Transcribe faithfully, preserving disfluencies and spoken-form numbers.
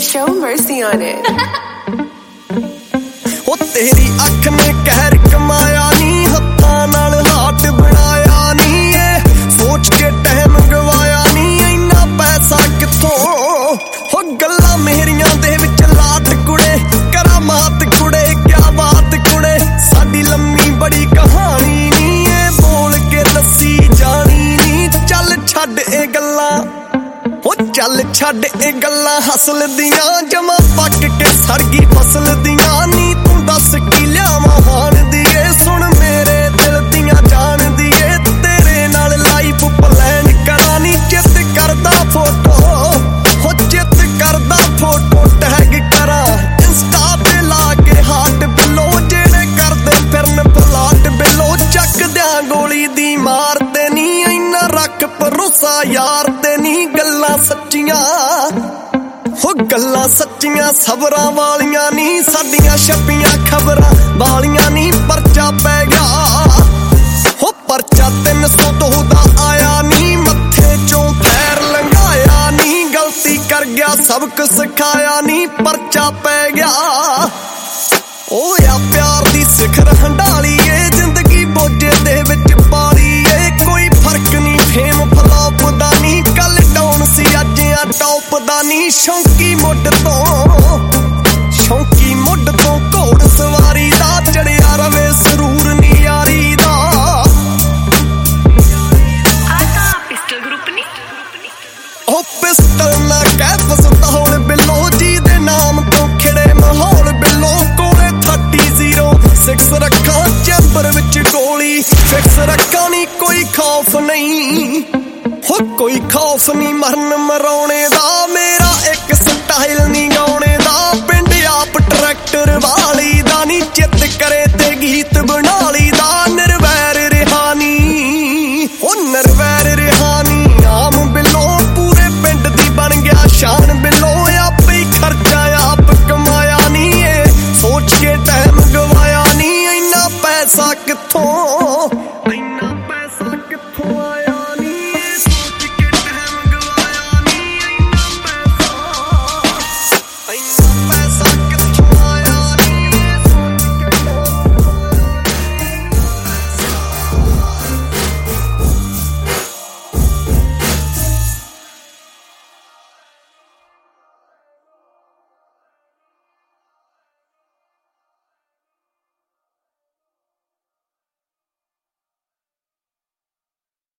Show mercy on it. ओ तेरी अख ने कहर कमाया नी, हत्थां नाल हाट बनाया नी, ये सोच के टाइम गवाया नी, इन्ना पैसा कित्थों। हो गल्लां मेरियां दे विच लाट कुड़े, करामात कुड़े, क्या बात कुड़े, साडी लम्मी बड़ी कहानी नी, ये बोल के दसी जानी नी। चल छड्ड ए गल्लां, ओ चल छड्ड ए गल्लां हसल दियां, जमा पक के सड़गी फसल दियां नी। तू दस की लियावां हाण दिए, सुन मेरे दिल दियां जान दिए, तेरे नाल लाइफ प्लान करा नी। चित करदा फोटो, हो चित करदा फोटो टैग करा इंस्टा ते ला के हाट बिलो, जेड़े करदे फिरन प्लाट बिलो, चक दियां गोली दी मार ते नी, इन्ना रख भरोसा यार ते नी। गल्लां सच्चियां, हो गल्लां सच्चियां सबरां वालियां नी, साडियां छपियां खबरां वालियां नी। परचा पै गया, हो परचा तीन सौ दो दा आया नी, मत्थे चों पैर लंघाया नी, गलती कर गया सबक सिखाया नी, परचा पै गया। ओ या प्यार दी सिखर हंडाली ए, जिंदगी बोझे दे विच पाली ए, कोई फर्क नी फेम फलॉप दा नी, कल डाउन सी अज आ टॉप दा नी। शौंकी मुੱਢ ਤੋਂ, शौंकी मुੱਢ ਤੋਂ घोड़ सवारी दा, चढ़िया रवे सरूर नी यारी दा। पिस्टल ग्रुप नी, ओ पिस्टल ना कह फसदा होण बिलो, जी दे नाम तो खिड़े माहौल बिलो, कोले थर्टी जीरो सिक्स रखा चैंबर विच गोली फिक्स रखा नी, कोई खौफ नहीं, हो कोई खौफ नी मरन मराउने दा, मेरा एक स्टाइल नी गाउने दा, पिंड आप ट्रैक्टर वाली दा नी, चित करे ते गीत बना